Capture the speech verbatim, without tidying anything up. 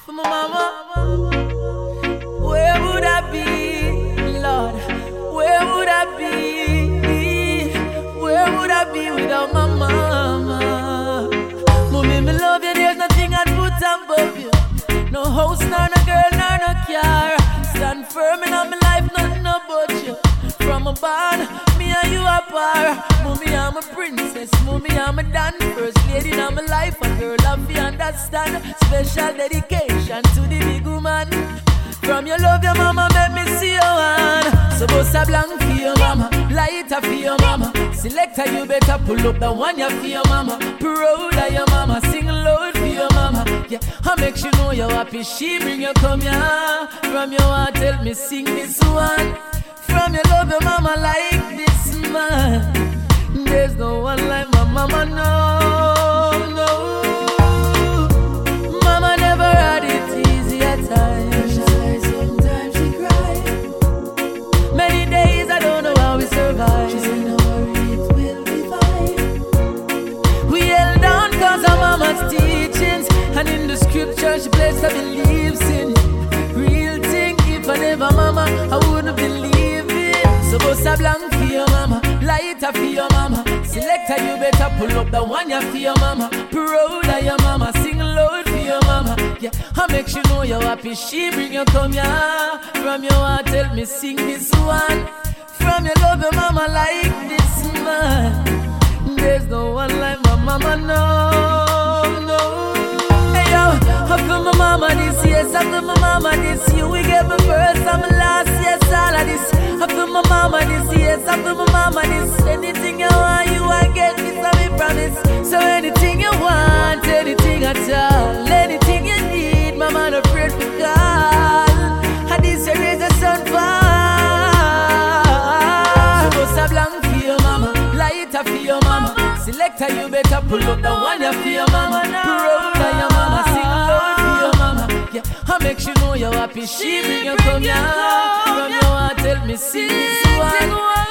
for my mama. Where would I be, Lord? Where would I be? Where would I be without my mama? Mommy, me love you, there's nothing I'd put above you. No house, nor no girl, nor no car. Stand firm in my life, nothing about you. From a barn, me and you are par. Mommy, I'm a princess. Mommy, I'm a dan. First lady in my life, a girl of me understand. Special dedication to the big woman. From your love, your mama make me see your hand. So bust a blank for your mama, lighter for your mama. Selector, you better pull up the one you for your mama. Proud of your mama, sing loud for your mama. Yeah, I make you know you're happy. She bring you come here. From your heart, tell me sing this one. From your love, your mama like this man. There's no one like my mama, no, no. Mama never had it easy at times. She cried, sometimes she cried. Many days I don't know how we survive. She said, no worry, it will be fine. We held on cause of mama's teachings. And in the scripture she placed her beliefs in. Real thing, if I never mama, I wouldn't believe. So bust a blank for your mama, lighter for your mama. Selector, you better pull up the one you for your mama. Proud of your mama, sing loud for your mama. Yeah, I make you know you're happy. She bring you come here. From your heart, tell me sing this one. From your love, your mama like this man. There's no one like my mama, no, no. Hey yo, how come my mama this year? How come my mama this year? We gave me first and my last, yes, all of this. I feel my mama this, yes, I feel my mama this. Anything you want, you want get this, I me promise. So anything you want, anything at all, anything you need, mama no afraid to call. And this year is a sun fall. So bust a blank for your mama, lighter for your mama. Selector, you better pull up the one you for your mama. Proud of your mama, sing loud for your mama. Yeah, I make you know you're happy. She bring you come here. From your heart, tell me sing this one.